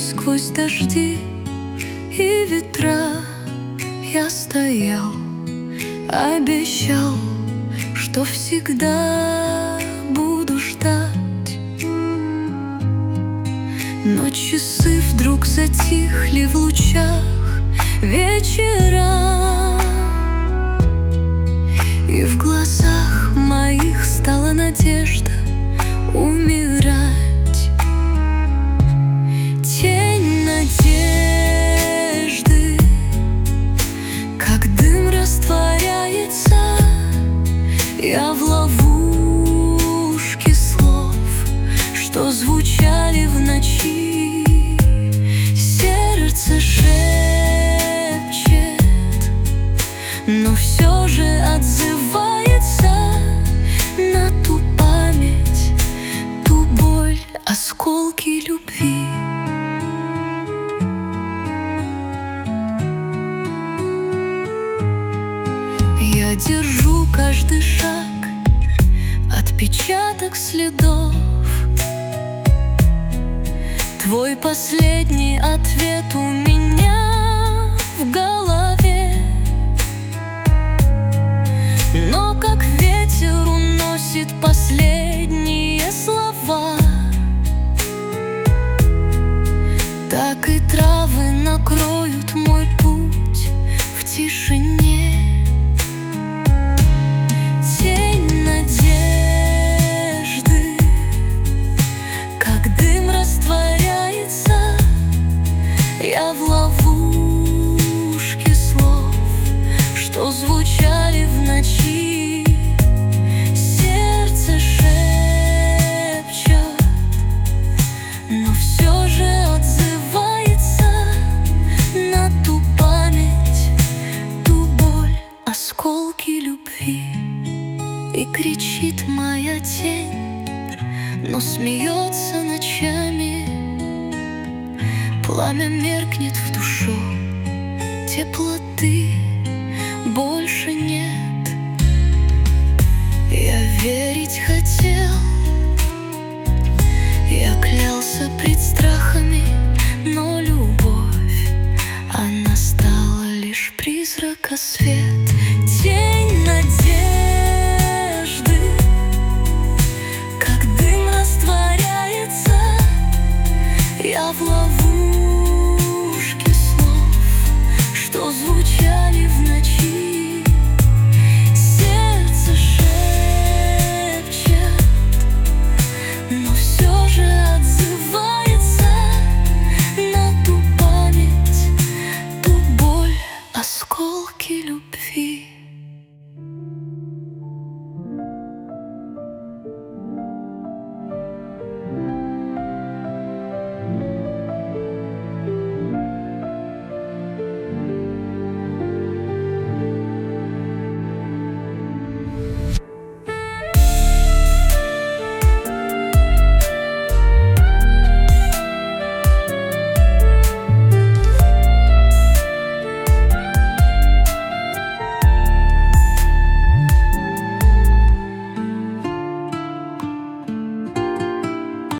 сквозь дожди и ветра я стоял, обещал, что всегда буду ждать. Но часы вдруг затихли в лучах вечера, и в глазах моих стала надежда умирать. Тень надежды, как дым растворяется, я в ловушке слов, что звучали в ночи. Сердце шепчет, но все же отзывается на ту память, ту боль, осколки любви. Я держу каждый шаг, отпечаток следов, твой последний ответ у меня в голове. Но как ветер уносит последние слова, так и травы накроют мой путь в тишине. Тень надежды, как дым растворяется, я в ловушке слов, что звучали в ночи. Сердце шепчет, но все же отзывается на ту память, ту боль, осколки любви. И кричит моя тень, но смеется ночами. Пламя меркнет в душу, теплоты больше нет. Я верить хотел, я клялся пред страхами, но любовь, она стала лишь призрака свет.